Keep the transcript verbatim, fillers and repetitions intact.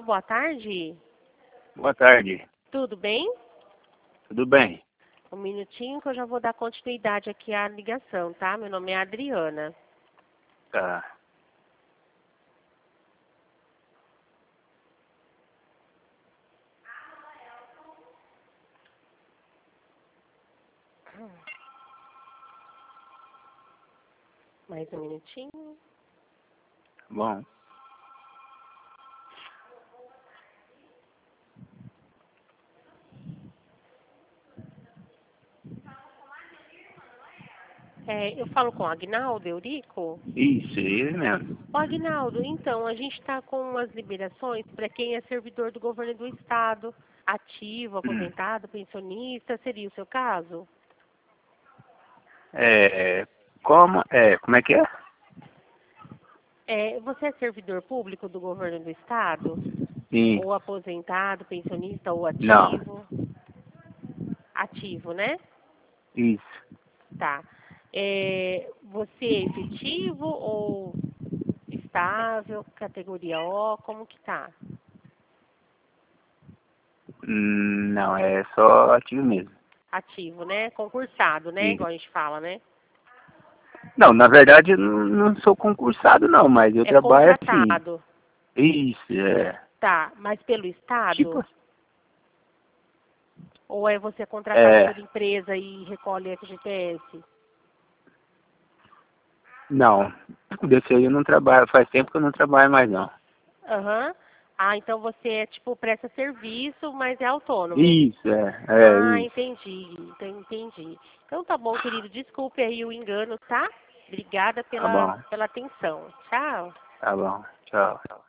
boa tarde. Boa tarde. Tudo bem? Tudo bem? Um minutinho que eu já vou dar continuidade aqui à ligação, tá? Meu nome é Adriana. Tá. Mais um minutinho. Bom. É, eu falo com o Agnaldo Eurico. Isso, ele mesmo. Ô, Agnaldo, então, a gente está com umas liberações para quem é servidor do governo do estado, ativo, aposentado, pensionista, seria o seu caso? É, como, é, como é que é? É, você é servidor público do governo do estado? Sim. Ou aposentado, pensionista ou Não. ativo? Ativo, né? Isso. Tá. É, você é efetivo ou estável, categoria O, como que tá? Hum, Não, é só ativo mesmo. Ativo, né? Concursado, né? Sim. Igual a gente fala, né? Não, na verdade eu não, não sou concursado não, mas eu É trabalho assim. contratado. Isso, é. Tá, mas pelo Tipo, estado? Ou é você contratado é, por empresa e recolhe F G T S? não. Desse aí eu não trabalho, faz tempo que eu não trabalho mais não. Aham. Ah, então você é tipo presta serviço, mas é autônomo. Isso, é, é, Ah, isso. entendi, então entendi. Então tá bom, querido, desculpe aí o engano, tá? Obrigada Tá pela, bom, pela atenção. Tchau. tá bom. Tchau.